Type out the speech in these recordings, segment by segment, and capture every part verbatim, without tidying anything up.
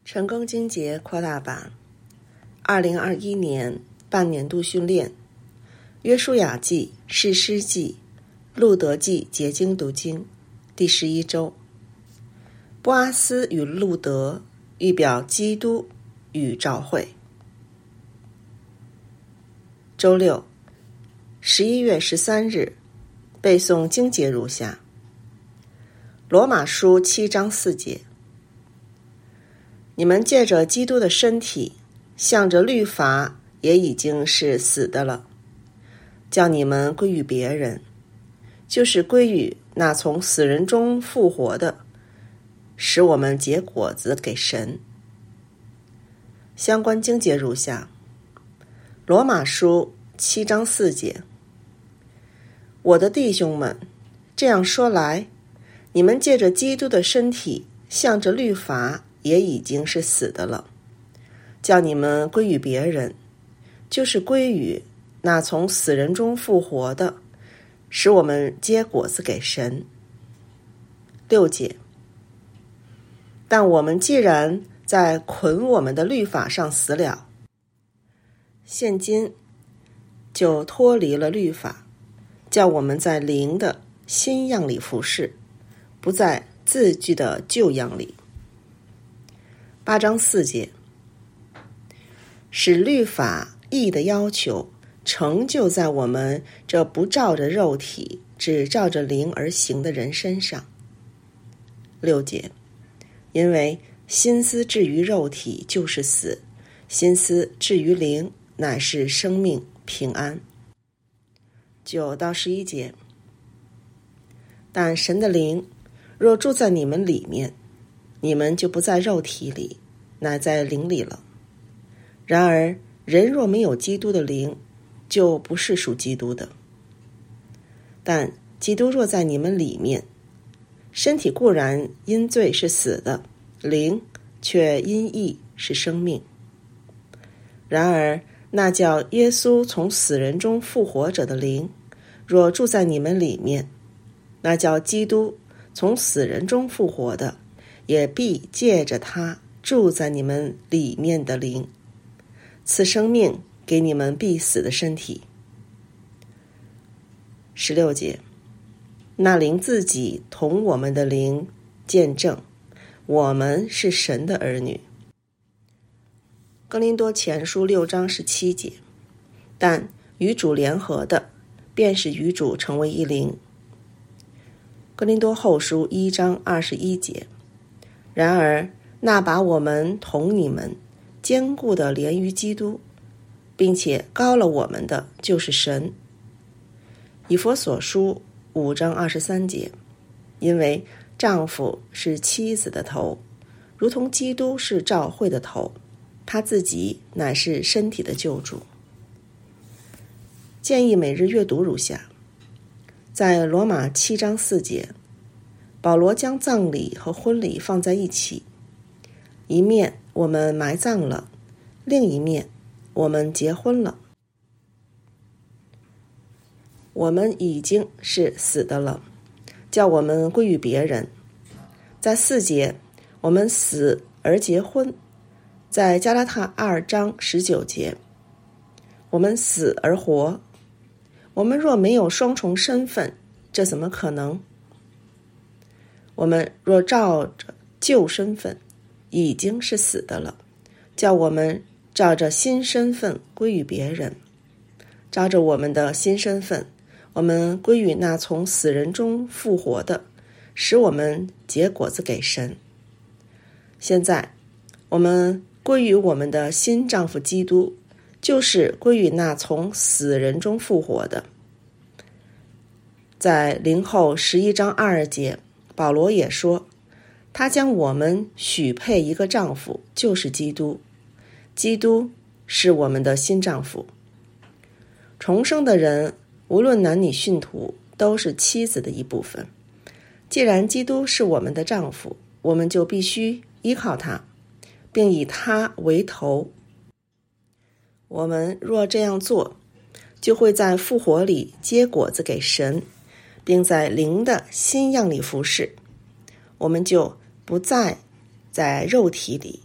晨更经节扩大版，二零二一年半年度训练，约书亚记、士师记、路德记结经读经，第十一周。波阿斯与路德预表基督与召会。周六，十一月十三日，背诵经节如下：罗马书七章四节。你们借着基督的身体，向着律法也已经是死的了，叫你们归于别人，就是归于那从死人中复活的，使我们结果子给神。相关经节如下：罗马书七章四节。我的弟兄们，这样说来，你们借着基督的身体，向着律法也已经是死的了，叫你们归于别人，就是归于那从死人中复活的，使我们结果子给神。六节。但我们既然在捆我们的律法上死了，现今就脱离了律法，叫我们在灵的新样里服侍，不在字句的旧样里。八章四节。使律法义的要求成就在我们这不照着肉体，只照着灵而行的人身上。六节。因为心思置于肉体就是死，心思置于灵乃是生命平安。九到十一节。但神的灵若住在你们里面，你们就不在肉体里，乃在灵里了。然而人若没有基督的灵，就不是属基督的。但基督若在你们里面，身体固然因罪是死的，灵却因义是生命。然而那叫耶稣从死人中复活者的灵，若住在你们里面，那叫基督从死人中复活的，也必借着他住在你们里面的灵，赐生命给你们必死的身体。十六节。那灵自己同我们的灵见证，我们是神的儿女。哥林多前书六章十七节。但与主联合的，便是与主成为一灵。哥林多后书一章二十一节。然而那把我们同你们坚固的连于基督，并且高了我们的，就是神。以弗所书五章二十三节。因为丈夫是妻子的头，如同基督是教会的头，他自己乃是身体的救主。建议每日阅读如下：在罗马七章四节，保罗将葬礼和婚礼放在一起，一面我们埋葬了，另一面我们结婚了。我们已经是死的了，叫我们归于别人。在四节，我们死而结婚。在加拉太二章十九节，我们死而活。我们若没有双重身份，这怎么可能？我们若照着旧身份，已经是死的了，叫我们照着新身份归于别人。照着我们的新身份，我们归于那从死人中复活的，使我们结果子给神。现在我们归于我们的新丈夫基督，就是归于那从死人中复活的。在灵后十一章二节，保罗也说，他将我们许配一个丈夫，就是基督。基督是我们的新丈夫。重生的人无论男女信徒，都是妻子的一部分。既然基督是我们的丈夫，我们就必须依靠他，并以他为头。我们若这样做，就会在复活里结果子给神，并在灵的新样里服侍。我们就不再在肉体里，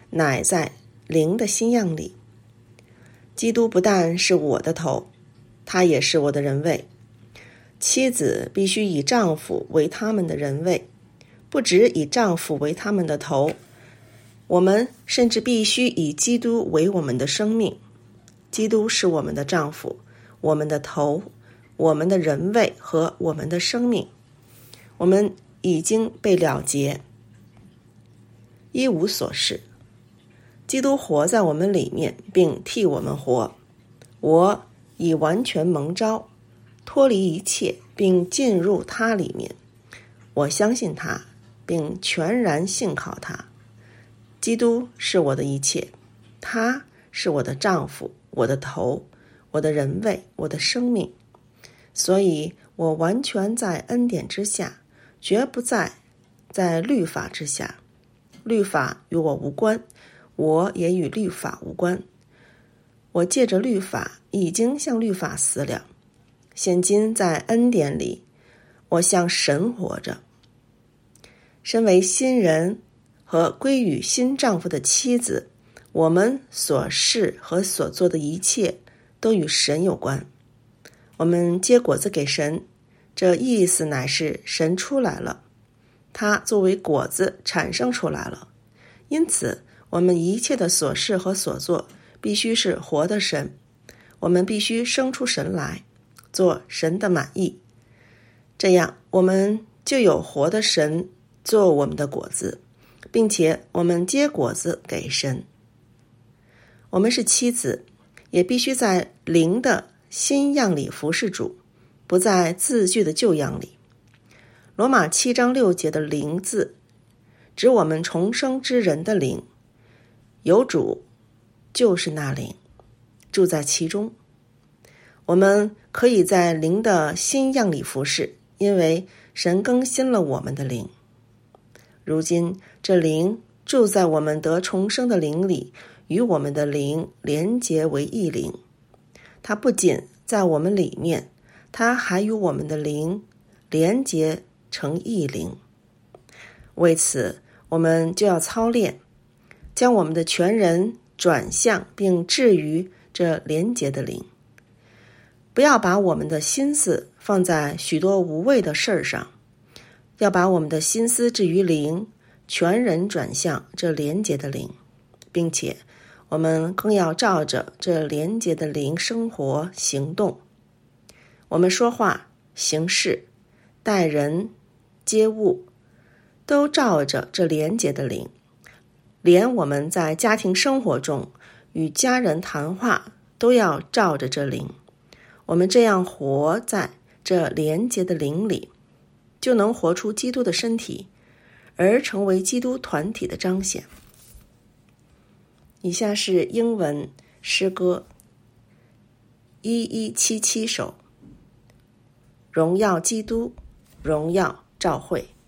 乃在灵的新样里。基督不但是我的头，他也是我的人位。妻子必须以丈夫为他们的人位，不只以丈夫为他们的头，我们甚至必须以基督为我们的生命。基督是我们的丈夫，我们的头，我们的人位和我们的生命。我们已经被了结，一无所事。基督活在我们里面，并替我们活。我已完全蒙召，脱离一切，并进入他里面。我相信他，并全然信靠他。基督是我的一切，他是我的丈夫，我的头，我的人位，我的生命。所以我完全在恩典之下，绝不在在律法之下。律法与我无关，我也与律法无关。我借着律法已经向律法死了，现今在恩典里，我向神活着。身为新人和归于新丈夫的妻子，我们所事和所做的一切都与神有关。我们结果子给神，这意思乃是神出来了，他作为果子产生出来了。因此我们一切的所事和所做必须是活的神，我们必须生出神来，做神的满意。这样我们就有活的神做我们的果子，并且我们结果子给神。我们是妻子，也必须在灵的新样里服侍主，不在字句的旧样里。罗马七章六节的灵字，指我们重生之人的灵，有主就是那灵，住在其中。我们可以在灵的新样里服侍，因为神更新了我们的灵。如今这灵住在我们得重生的灵里，与我们的灵连结为一灵。它不仅在我们里面，它还与我们的灵连结成一灵。为此我们就要操练，将我们的全人转向并置于这连结的灵。不要把我们的心思放在许多无谓的事儿上，要把我们的心思置于灵，全人转向这连结的灵，并且我们更要照着这连结的灵生活行动。我们说话、行事、待人、接物，都照着这连结的灵。连我们在家庭生活中与家人谈话，都要照着这灵。我们这样活在这连结的灵里，就能活出基督的身体，而成为基督团体的彰显。以下是英文诗歌一一七七首，荣耀基督，荣耀教会。